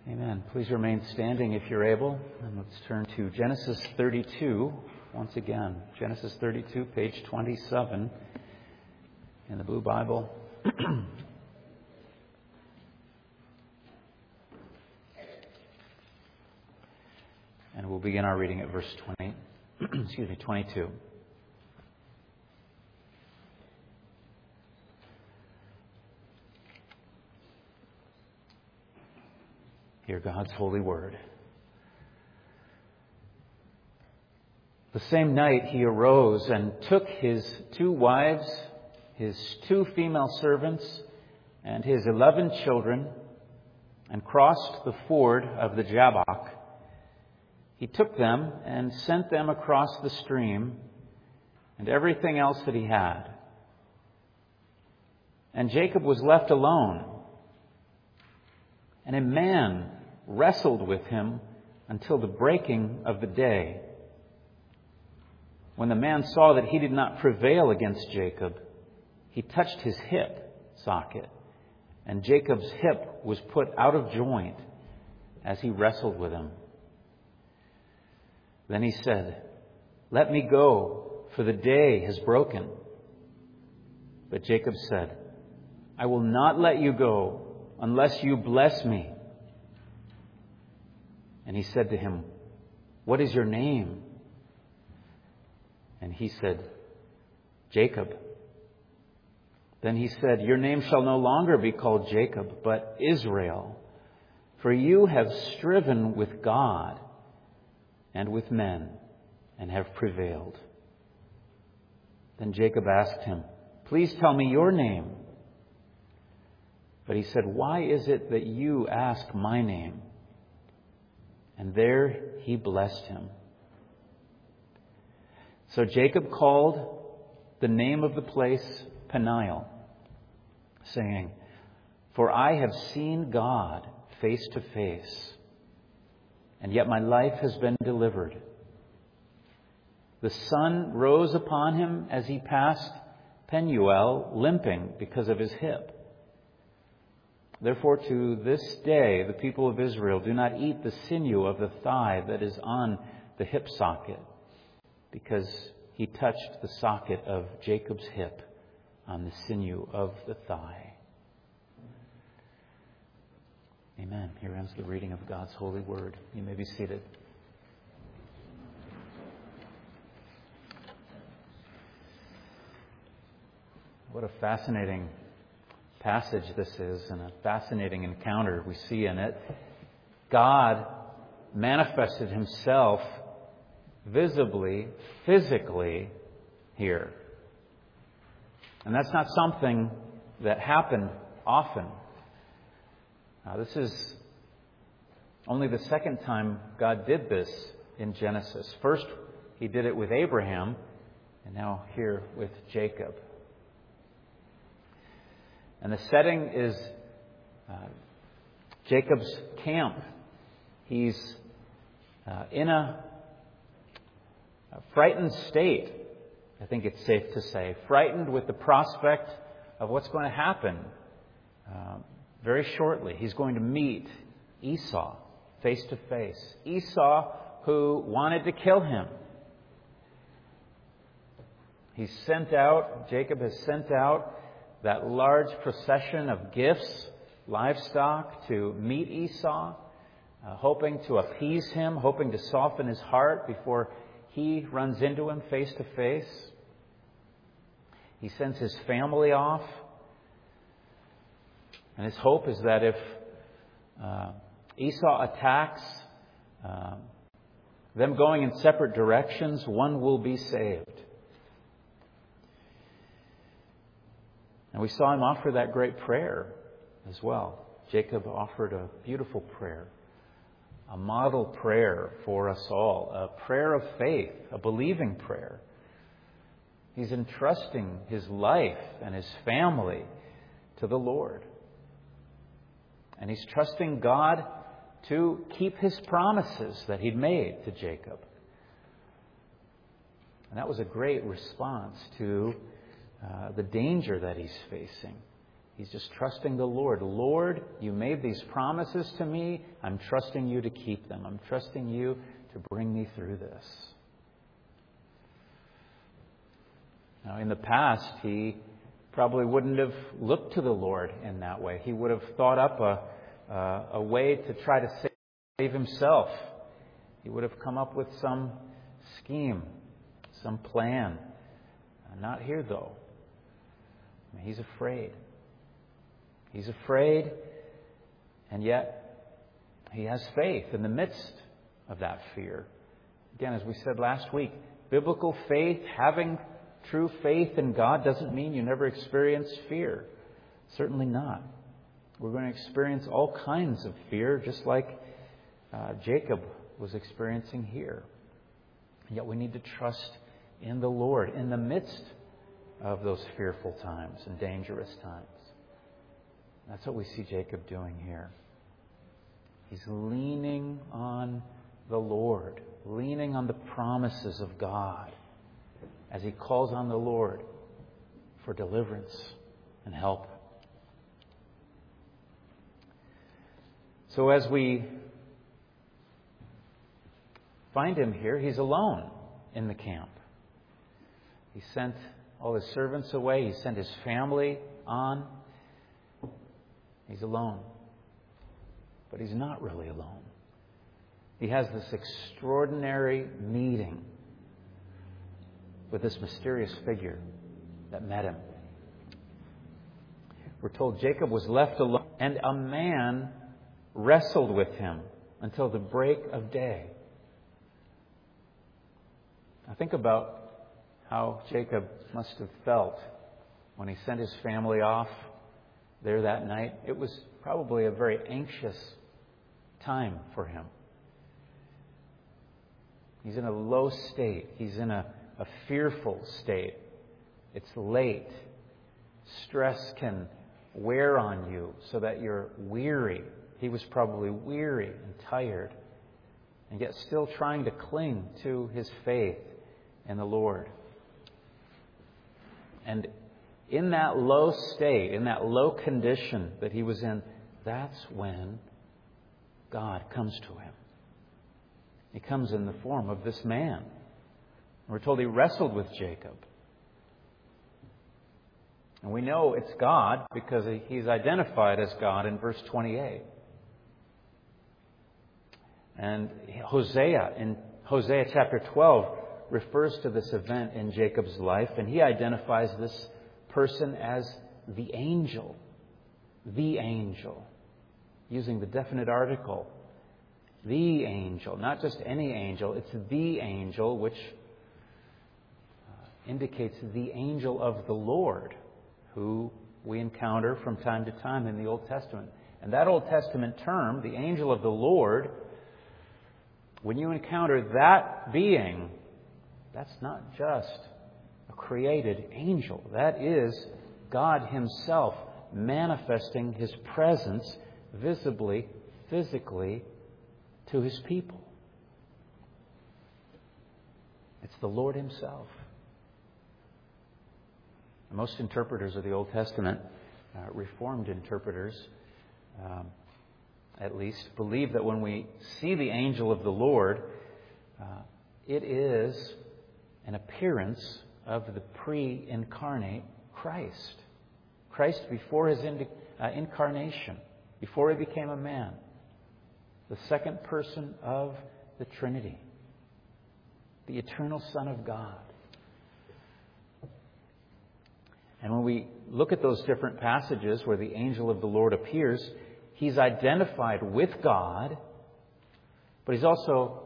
Amen. Please remain standing if you're able. And let's turn to Genesis 32 once again. Genesis 32, page 27 in the Blue Bible. And we'll begin our reading at verse 22. Hear God's holy word. The same night he arose and took his 2 wives, his 2 female servants, and his 11 children, and crossed the ford of the Jabbok. He took them and sent them across the stream and everything else that he had. And Jacob was left alone, and a man wrestled with him until the breaking of the day. When the man saw that he did not prevail against Jacob, he touched his hip socket, and Jacob's hip was put out of joint as he wrestled with him. Then he said, "Let me go, for the day has broken." But Jacob said, "I will not let you go unless you bless me." And he said to him, "What is your name?" And he said, "Jacob." Then he said, "Your name shall no longer be called Jacob, but Israel, for you have striven with God and with men and have prevailed." Then Jacob asked him, "Please tell me your name." But he said, "Why is it that you ask my name?" And there he blessed him. So Jacob called the name of the place Peniel, saying, "For I have seen God face to face, and yet my life has been delivered." The sun rose upon him as he passed Penuel, limping because of his hip. Therefore, to this day, the people of Israel do not eat the sinew of the thigh that is on the hip socket, because he touched the socket of Jacob's hip on the sinew of the thigh. Amen. Here ends the reading of God's holy word. You may be seated. What a fascinating passage this is, and a fascinating encounter we see in it. God manifested himself visibly, physically here. And that's not something that happened often. This is only the second time God did this in Genesis. First, he did it with Abraham, and now here with Jacob. And the setting is Jacob's camp. He's in a frightened state, I think it's safe to say. Frightened with the prospect of what's going to happen very shortly. He's going to meet Esau face to face. Esau, who wanted to kill him. Jacob has sent out that large procession of gifts, livestock, to meet Esau, hoping to appease him, hoping to soften his heart before he runs into him face to face. He sends his family off. And his hope is that if Esau attacks, them going in separate directions, one will be saved. And we saw him offer that great prayer as well. Jacob offered a beautiful prayer, a model prayer for us all, a prayer of faith, a believing prayer. He's entrusting his life and his family to the Lord. And he's trusting God to keep his promises that he'd made to Jacob. And that was a great response to the danger that he's facing. He's just trusting the Lord. Lord, you made these promises to me. I'm trusting you to keep them. I'm trusting you to bring me through this. Now, in the past, he probably wouldn't have looked to the Lord in that way. He would have thought up a way to try to save himself. He would have come up with some scheme, some plan. Not here, though. He's afraid. He's afraid, and yet he has faith in the midst of that fear. Again, as we said last week, biblical faith, having true faith in God, doesn't mean you never experience fear. Certainly not. We're going to experience all kinds of fear, just like Jacob was experiencing here. And yet we need to trust in the Lord in the midst of those fearful times and dangerous times. That's what we see Jacob doing here. He's leaning on the Lord, leaning on the promises of God as he calls on the Lord for deliverance and help. So as we find him here, he's alone in the camp. He sent all his servants away. He sent his family on. He's alone. But he's not really alone. He has this extraordinary meeting with this mysterious figure that met him. We're told Jacob was left alone, and a man wrestled with him until the break of day. Now think about how Jacob must have felt when he sent his family off there that night. It was probably a very anxious time for him. He's in a low state. He's in a fearful state. It's late. Stress can wear on you so that you're weary. He was probably weary and tired, and yet still trying to cling to his faith in the Lord. And in that low state, in that low condition that he was in, that's when God comes to him. He comes in the form of this man. We're told he wrestled with Jacob. And we know it's God because he's identified as God in verse 28. And Hosea, in Hosea chapter 12, refers to this event in Jacob's life, and he identifies this person as the angel. The angel. Using the definite article. The angel. Not just any angel. It's the angel, which indicates the angel of the Lord, who we encounter from time to time in the Old Testament. And that Old Testament term, the angel of the Lord, when you encounter that being, that's not just a created angel. That is God Himself manifesting His presence visibly, physically to His people. It's the Lord Himself. Most interpreters of the Old Testament, Reformed interpreters at least, believe that when we see the angel of the Lord, it is an appearance of the pre-incarnate Christ. Christ before His incarnation, before He became a man. The second person of the Trinity. The eternal Son of God. And when we look at those different passages where the angel of the Lord appears, He's identified with God, but He's also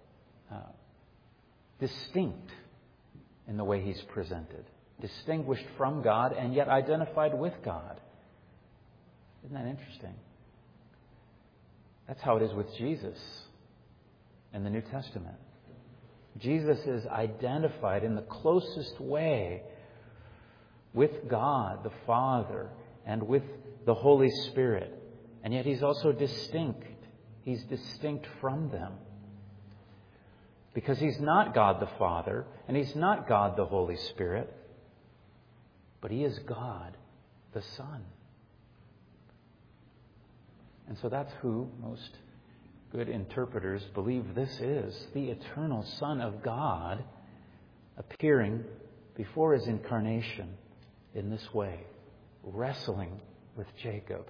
distinct in the way He's presented. Distinguished from God and yet identified with God. Isn't that interesting? That's how it is with Jesus in the New Testament. Jesus is identified in the closest way with God the Father and with the Holy Spirit. And yet He's also distinct. He's distinct from them. Because He's not God the Father and He's not God the Holy Spirit, but He is God the Son. And so that's who most good interpreters believe this is, the eternal Son of God appearing before His incarnation in this way, wrestling with Jacob.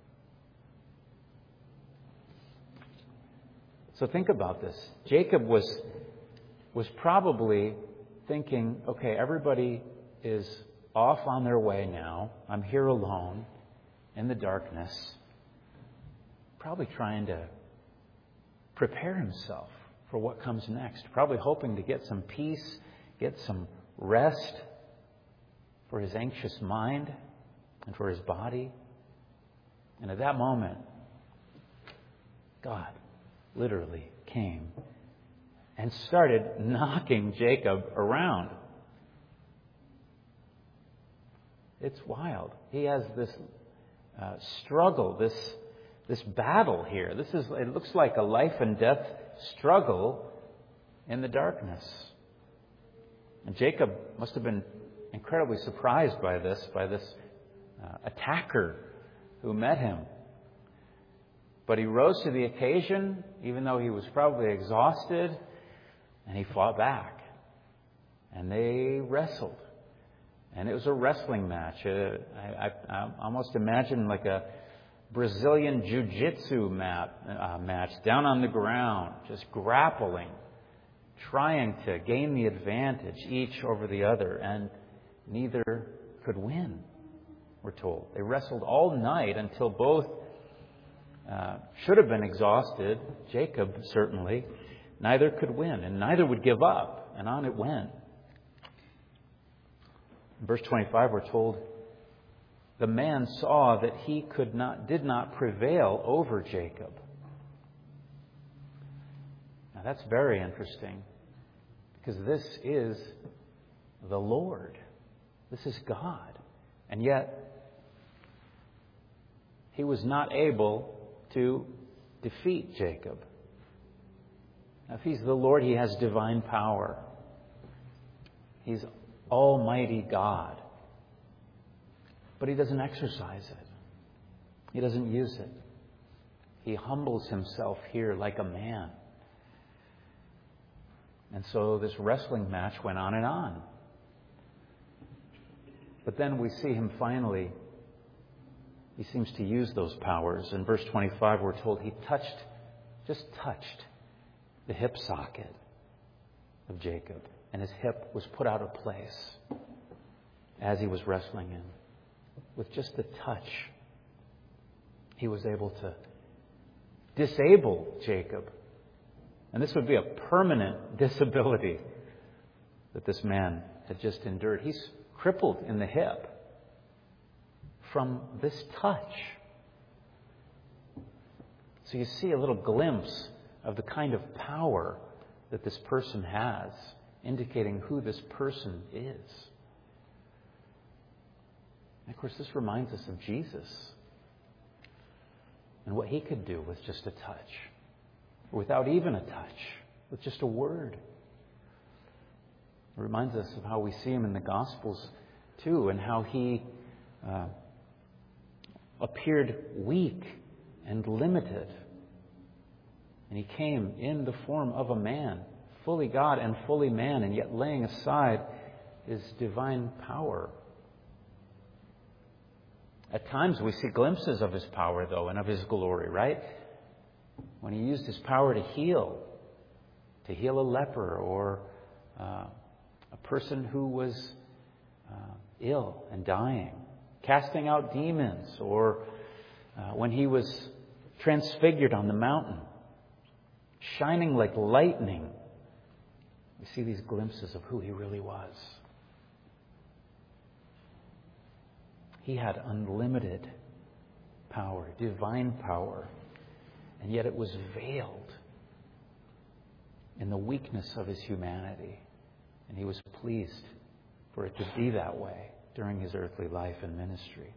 So think about this. Jacob was probably thinking, okay, everybody is off on their way now. I'm here alone in the darkness. Probably trying to prepare himself for what comes next. Probably hoping to get some peace, get some rest for his anxious mind and for his body. And at that moment, God literally came and started knocking Jacob around. It's wild. He has this struggle, this battle here. It looks like a life and death struggle in the darkness. And Jacob must have been incredibly surprised by this attacker who met him. But he rose to the occasion, even though he was probably exhausted, and he fought back. And they wrestled. And it was a wrestling match. I almost imagine like a Brazilian jiu-jitsu match down on the ground, just grappling, trying to gain the advantage each over the other, and neither could win, we're told. They wrestled all night until both should have been exhausted. Jacob, certainly. Neither could win, and neither would give up, and on it went. In verse 25, we're told, the man saw that he did not prevail over Jacob. Now that's very interesting, because this is the Lord. This is God. And yet, he was not able to defeat Jacob. Now, if he's the Lord, he has divine power. He's Almighty God. But he doesn't exercise it. He doesn't use it. He humbles himself here like a man. And so this wrestling match went on and on. But then we see him finally, he seems to use those powers. In verse 25, we're told he just touched the hip socket of Jacob. And his hip was put out of place as he was wrestling in. With just the touch, he was able to disable Jacob. And this would be a permanent disability that this man had just endured. He's crippled in the hip from this touch. So you see a little glimpse of the kind of power that this person has, indicating who this person is. And of course, this reminds us of Jesus and what he could do with just a touch, or without even a touch, with just a word. It reminds us of how we see him in the Gospels too, and how he appeared weak and limited. And he came in the form of a man, fully God and fully man, and yet laying aside his divine power. At times we see glimpses of his power, though, and of his glory, right? When he used his power to heal a leper or a person who was ill and dying, casting out demons, or when he was transfigured on the mountain, shining like lightning. We see these glimpses of who he really was. He had unlimited power, divine power, and yet it was veiled in the weakness of his humanity. And he was pleased for it to be that way during his earthly life and ministry.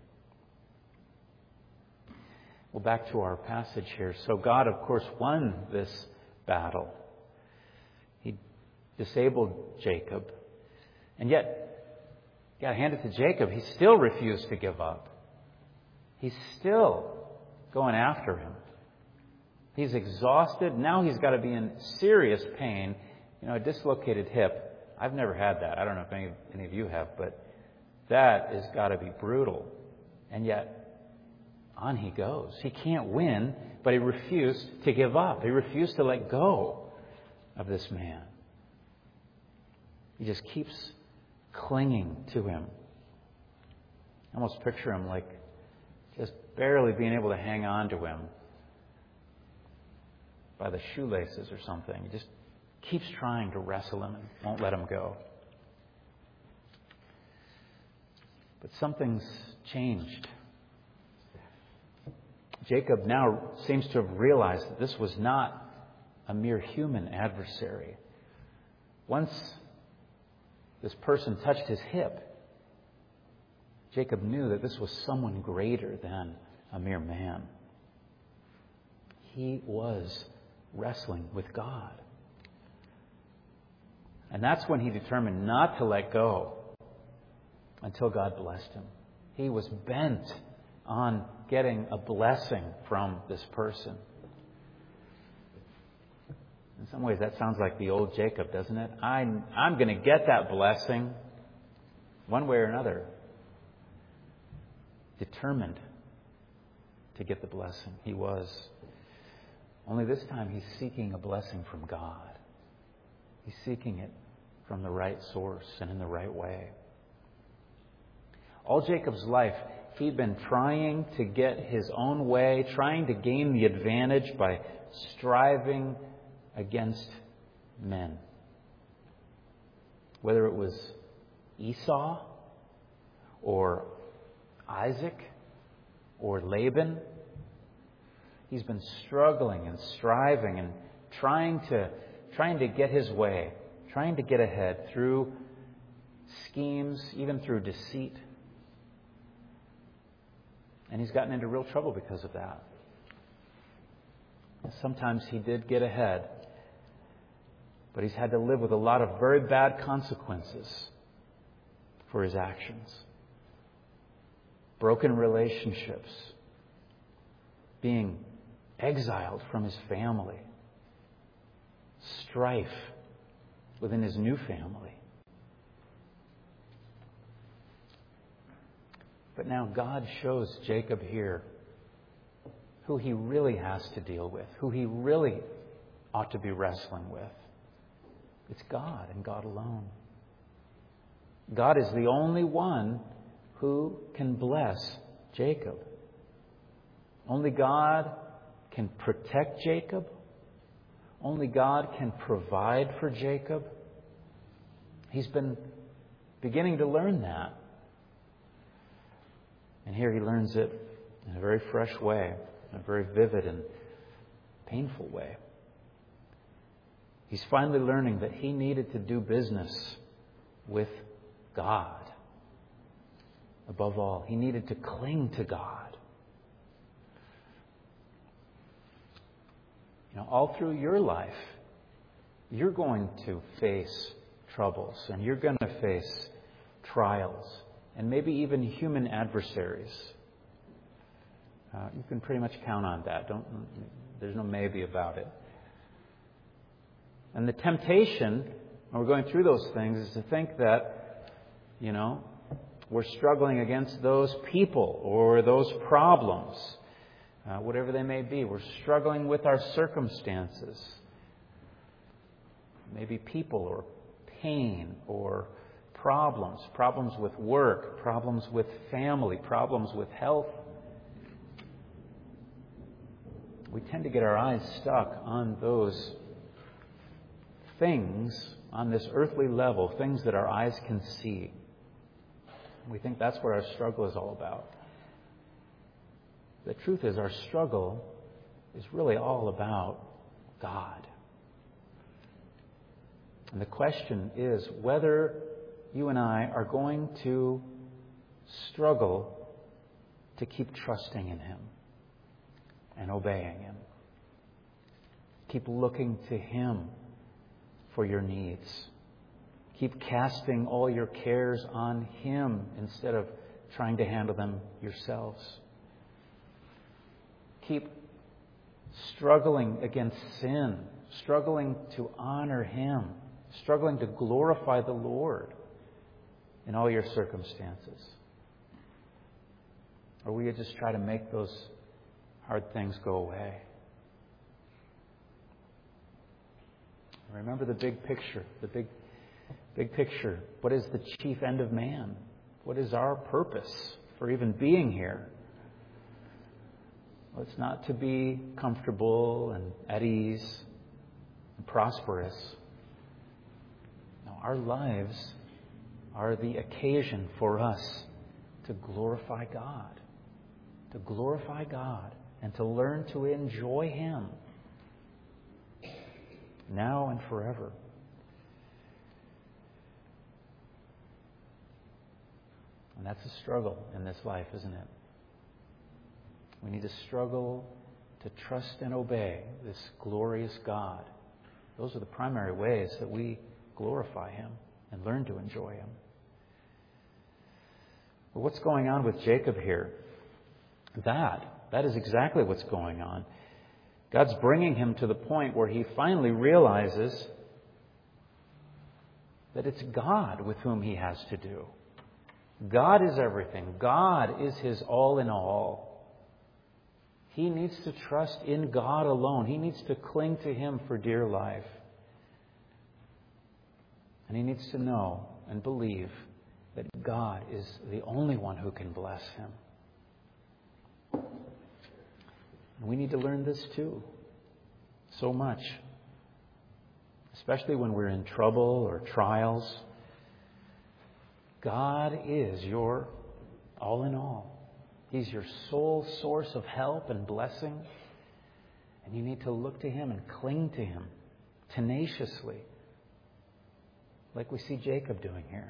Well, back to our passage here. So God, of course, won this battle. He disabled Jacob. And yet, you got to hand it to Jacob, he still refused to give up. He's still going after him. He's exhausted. Now he's got to be in serious pain. A dislocated hip. I've never had that. I don't know if any of you have, but that has got to be brutal. And yet, on he goes. He can't win, but he refused to give up. He refused to let go of this man. He just keeps clinging to him. I almost picture him like just barely being able to hang on to him by the shoelaces or something. He just keeps trying to wrestle him and won't let him go. But something's changed. Jacob now seems to have realized that this was not a mere human adversary. Once this person touched his hip, Jacob knew that this was someone greater than a mere man. He was wrestling with God. And that's when he determined not to let go until God blessed him. He was bent on getting a blessing from this person. In some ways, that sounds like the old Jacob, doesn't it? I'm going to get that blessing one way or another. Determined to get the blessing. He was. Only this time he's seeking a blessing from God. He's seeking it from the right source and in the right way. All Jacob's life, he'd been trying to get his own way, trying to gain the advantage by striving against men. Whether it was Esau or Isaac or Laban, he's been struggling and striving and trying to get his way, trying to get ahead through schemes, even through deceit. And he's gotten into real trouble because of that. Sometimes he did get ahead, but he's had to live with a lot of very bad consequences for his actions. Broken relationships, being exiled from his family, strife within his new family. But now God shows Jacob here who he really has to deal with, who he really ought to be wrestling with. It's God and God alone. God is the only one who can bless Jacob. Only God can protect Jacob. Only God can provide for Jacob. He's been beginning to learn that. And here he learns it in a very fresh way, in a very vivid and painful way. He's finally learning that he needed to do business with God. Above all, he needed to cling to God. All through your life, you're going to face troubles and you're going to face trials and maybe even human adversaries. You can pretty much count on that. There's no maybe about it. And the temptation, when we're going through those things, is to think that, we're struggling against those people or those problems, whatever they may be. We're struggling with our circumstances. Maybe people or pain or problems with work, problems with family, problems with health. We tend to get our eyes stuck on those things on this earthly level, things that our eyes can see. We think that's what our struggle is all about. The truth is, our struggle is really all about God. And the question is whether you and I are going to struggle to keep trusting in Him and obeying Him. Keep looking to Him for your needs. Keep casting all your cares on Him instead of trying to handle them yourselves. keep struggling against sin, struggling to honor Him, struggling to glorify the Lord in all your circumstances? Or will you just try to make those hard things go away? Remember the big picture, the big picture. What is the chief end of man? What is our purpose for even being here? Well, it's not to be comfortable and at ease and prosperous. No, our lives are the occasion for us to glorify God. To glorify God and to learn to enjoy Him now and forever. And that's a struggle in this life, isn't it? We need to struggle to trust and obey this glorious God. Those are the primary ways that we glorify Him and learn to enjoy Him. But what's going on with Jacob here? That is exactly what's going on. God's bringing him to the point where he finally realizes that it's God with whom he has to do. God is everything. God is his all in all. He needs to trust in God alone. He needs to cling to Him for dear life. And he needs to know and believe that God is the only one who can bless him. And we need to learn this too. So much. Especially when we're in trouble or trials. God is your all in all. He's your sole source of help and blessing. And you need to look to Him and cling to Him tenaciously. Like we see Jacob doing here.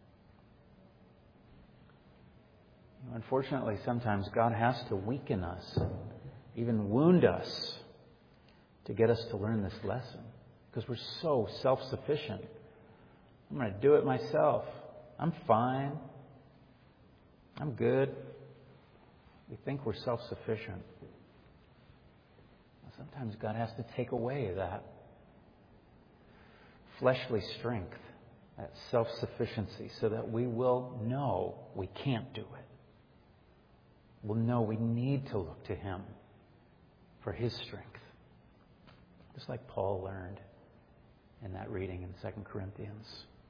Unfortunately, sometimes God has to weaken us, even wound us, to get us to learn this lesson. Because we're so self-sufficient. I'm going to do it myself. I'm fine. I'm good. We think we're self-sufficient. Sometimes God has to take away that fleshly strength, that self-sufficiency, so that we will know we can't do it. We'll know we need to look to Him for His strength. Just like Paul learned in that reading in 2 Corinthians.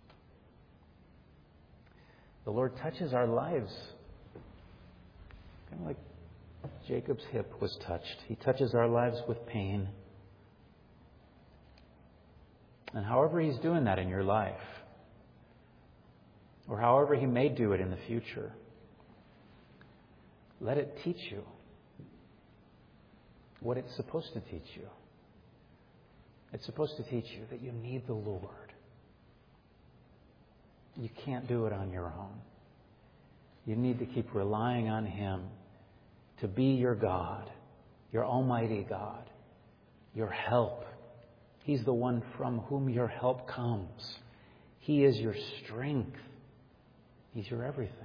The Lord touches our lives. Kind of like Jacob's hip was touched. He touches our lives with pain. And however He's doing that in your life, or however He may do it in the future, let it teach you what it's supposed to teach you. It's supposed to teach you that you need the Lord. You can't do it on your own. You need to keep relying on Him to be your God, your almighty God, your help. He's the one from whom your help comes. He is your strength. He's your everything.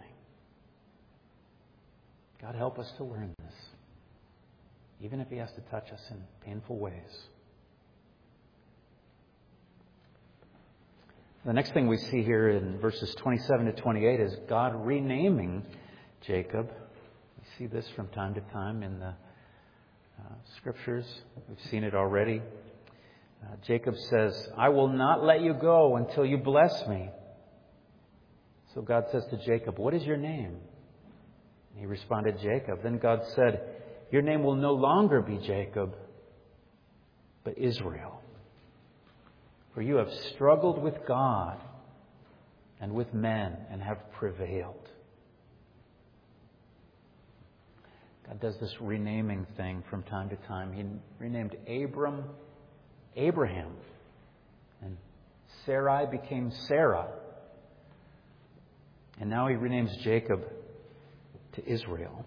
God, help us to learn this, even if He has to touch us in painful ways. The next thing we see here in verses 27 to 28 is God renaming Jacob. We see this from time to time in the Scriptures. We've seen it already. Jacob says, "I will not let you go until you bless me." So God says to Jacob, "What is your name?" He responded, "Jacob." Then God said, "Your name will no longer be Jacob, but Israel. For you have struggled with God and with men and have prevailed." God does this renaming thing from time to time. He renamed Abram, Abraham. And Sarai became Sarah. And now He renames Jacob to Israel.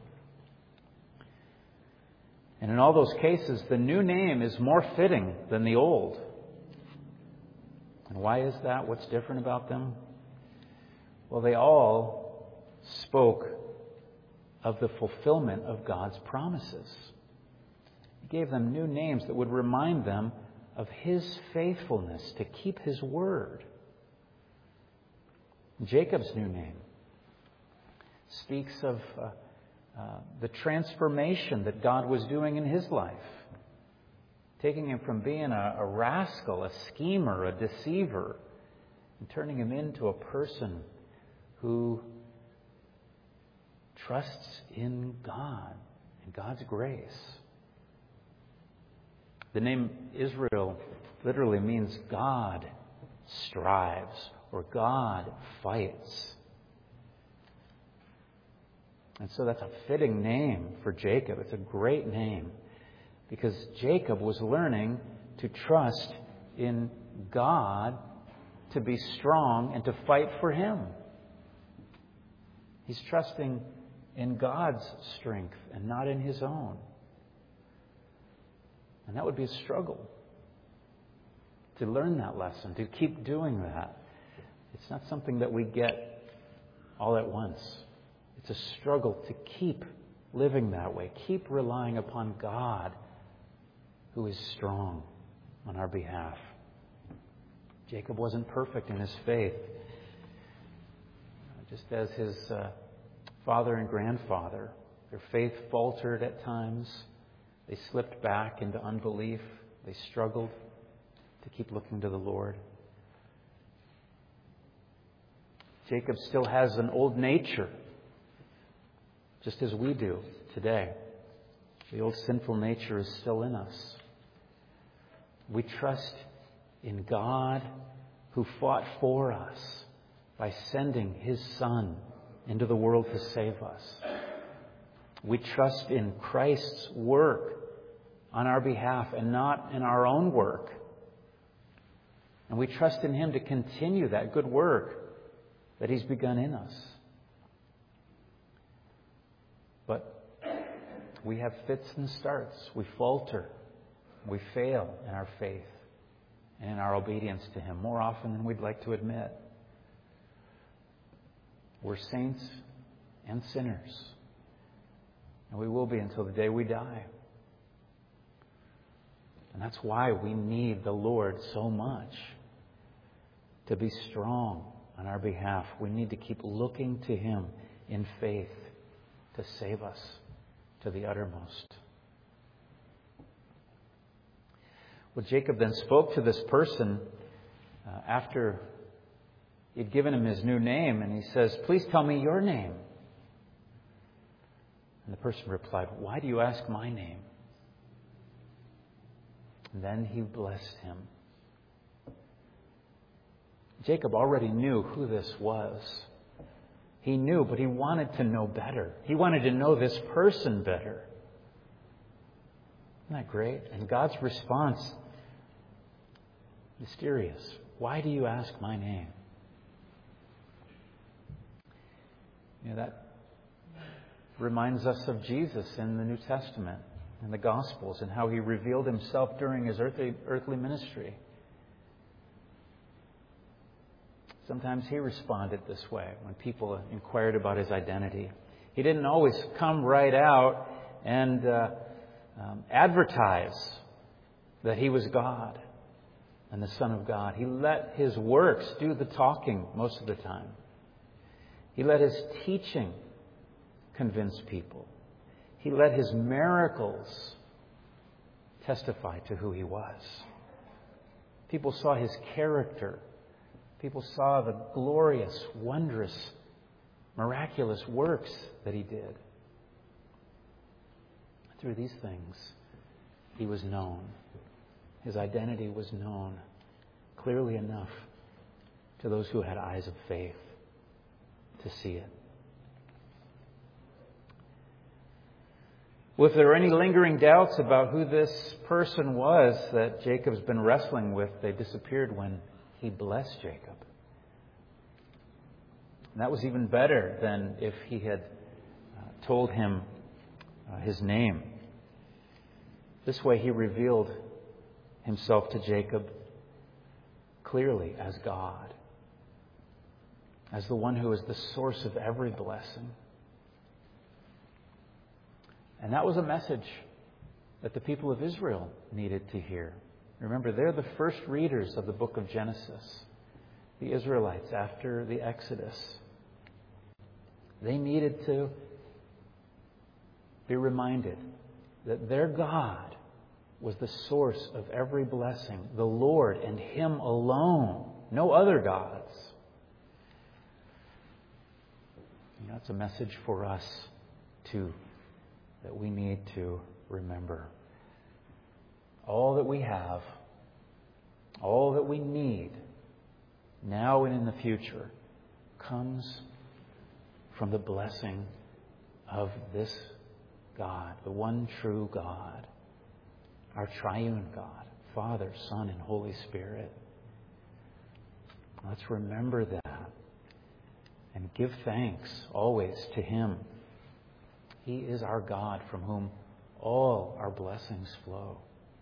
And in all those cases, the new name is more fitting than the old. And why is that? What's different about them? Well, they all spoke of the fulfillment of God's promises. gave them new names that would remind them of His faithfulness to keep His word. Jacob's new name speaks of the transformation that God was doing in his life, taking him from being a rascal, a schemer, a deceiver, and turning him into a person who trusts in God and God's grace. The name Israel literally means God strives or God fights. And so that's a fitting name for Jacob. It's a great name because Jacob was learning to trust in God to be strong and to fight for Him. He's trusting in God's strength and not in his own. And that would be a struggle to learn that lesson, to keep doing that. It's not something that we get all at once. It's a struggle to keep living that way, keep relying upon God who is strong on our behalf. Jacob wasn't perfect in his faith. Just as his father and grandfather, their faith faltered at times. They slipped back into unbelief. They struggled to keep looking to the Lord. Jacob still has an old nature, just as we do today. The old sinful nature is still in us. We trust in God who fought for us by sending His Son into the world to save us. We trust in Christ's work on our behalf and not in our own work. And we trust in Him to continue that good work that He's begun in us. But we have fits and starts. We falter. We fail in our faith and in our obedience to Him more often than we'd like to admit. We're saints and sinners. And we will be until the day we die. And that's why we need the Lord so much to be strong on our behalf. We need to keep looking to Him in faith to save us to the uttermost. Well, Jacob then spoke to this person after he'd given him his new name, and he says, "Please tell me your name." And the person replied, "Why do you ask my name?" And then he blessed him. Jacob already knew who this was. He knew, but he wanted to know better. He wanted to know this person better. Isn't that great? And God's response, mysterious. Why do you ask my name? That reminds us of Jesus in the New Testament, in the Gospels, and how He revealed Himself during His earthly ministry. Sometimes He responded this way when people inquired about His identity. He didn't always come right out and advertise that He was God and the Son of God. He let His works do the talking most of the time. He let His teaching convince people. He let His miracles testify to who He was. People saw His character. People saw the glorious, wondrous, miraculous works that He did. Through these things, He was known. His identity was known clearly enough to those who had eyes of faith to see it. Well, if there are any lingering doubts about who this person was that Jacob's been wrestling with, they disappeared when he blessed Jacob. And that was even better than if he had told him his name. This way he revealed himself to Jacob clearly as God, as the one who is the source of every blessing. And that was a message that the people of Israel needed to hear. Remember, they're the first readers of the book of Genesis. The Israelites after the Exodus. They needed to be reminded that their God was the source of every blessing, the Lord and Him alone, no other gods. That's a message for us, too, that we need to remember. All that we have, all that we need, now and in the future, comes from the blessing of this God, the one true God, our triune God, Father, Son, and Holy Spirit. Let's remember that and give thanks always to Him. He is our God from whom all our blessings flow.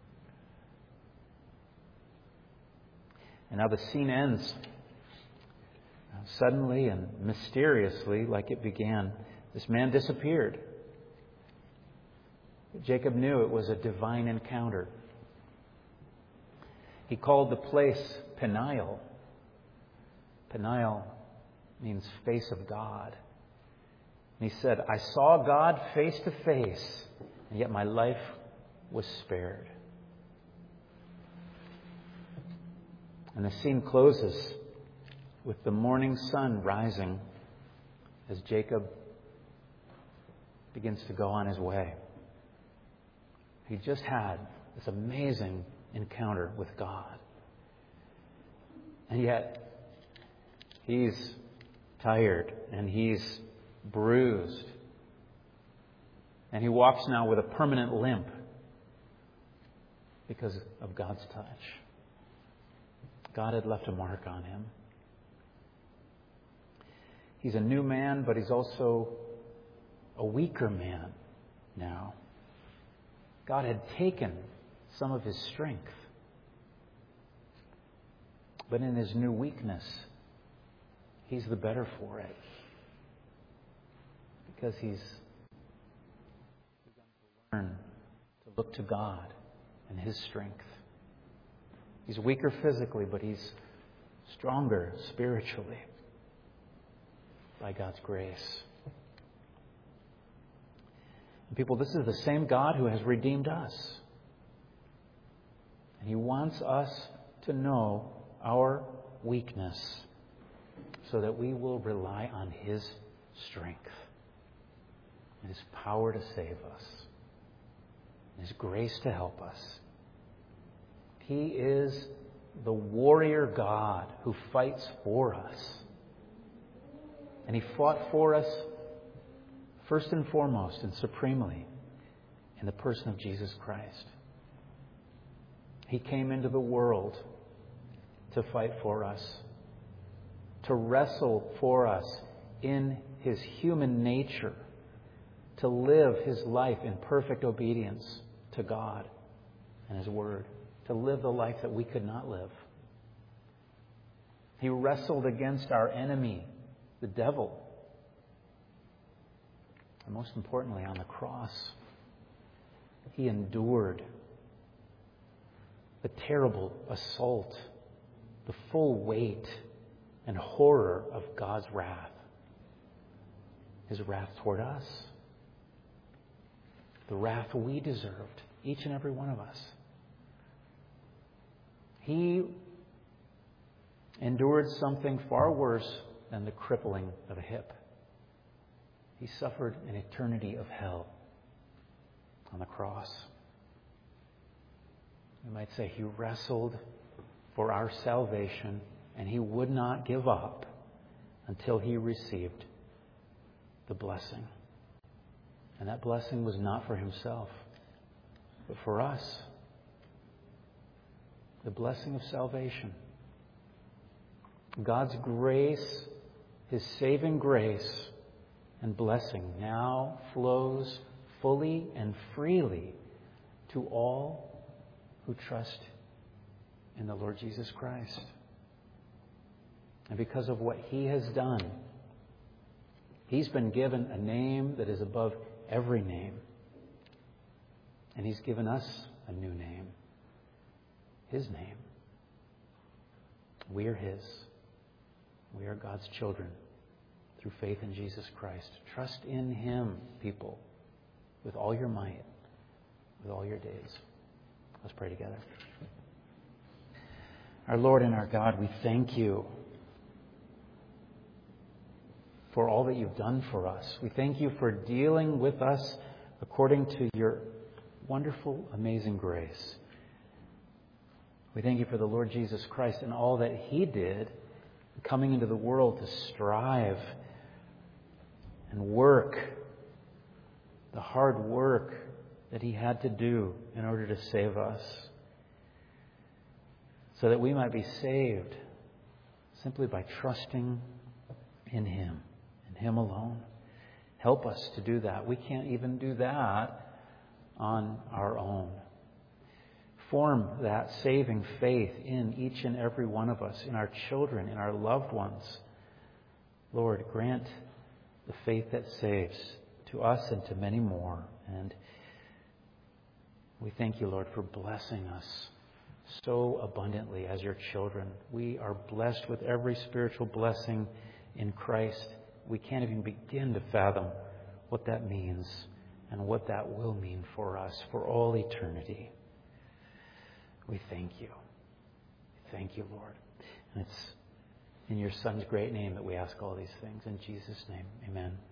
And now the scene ends suddenly and mysteriously like it began. This man disappeared. Jacob knew it was a divine encounter. He called the place Peniel. Peniel means face of God. And he said, I saw God face to face, and yet my life was spared. And the scene closes with the morning sun rising as Jacob begins to go on his way. He just had this amazing encounter with God. And yet, he's tired and he's bruised. And he walks now with a permanent limp because of God's touch. God had left a mark on him. He's a new man, but he's also a weaker man now. God had taken some of his strength. But in his new weakness, he's the better for it. Because he's begun to learn to look to God and His strength. He's weaker physically, but he's stronger spiritually by God's grace. And people, this is the same God who has redeemed us. And He wants us to know our weakness so that we will rely on His strength and His power to save us, and His grace to help us. He is the warrior God who fights for us. And He fought for us first and foremost and supremely in the person of Jesus Christ. He came into the world to fight for us, to wrestle for us in His human nature, to live His life in perfect obedience to God and His Word, to live the life that we could not live. He wrestled against our enemy, the devil. And most importantly, on the cross, He endured the terrible assault, the full weight and horror of God's wrath. His wrath toward us. The wrath we deserved, each and every one of us. He endured something far worse than the crippling of a hip. He suffered an eternity of hell on the cross. You might say He wrestled for our salvation, and He would not give up until He received the blessing. And that blessing was not for Himself, but for us. The blessing of salvation. God's grace, His saving grace and blessing now flows fully and freely to all who trust in the Lord Jesus Christ. And because of what He has done, He's been given a name that is above every name. And He's given us a new name. His name. We are His. We are God's children through faith in Jesus Christ. Trust in Him, people, with all your might, with all your days. Let's pray together. Our Lord and our God, we thank You for all that You've done for us. We thank You for dealing with us according to Your wonderful, amazing grace. We thank You for the Lord Jesus Christ and all that He did, coming into the world to strive and work, the hard work that He had to do in order to save us, so that we might be saved simply by trusting in Him, in Him alone. Help us to do that. We can't even do that on our own. Form that saving faith in each and every one of us, in our children, in our loved ones. Lord, grant the faith that saves to us and to many more. And we thank You, Lord, for blessing us so abundantly as Your children. We are blessed with every spiritual blessing in Christ. We can't even begin to fathom what that means and what that will mean for us for all eternity. We thank You. Thank You, Lord. And it's in Your Son's great name that we ask all these things. In Jesus' name, amen.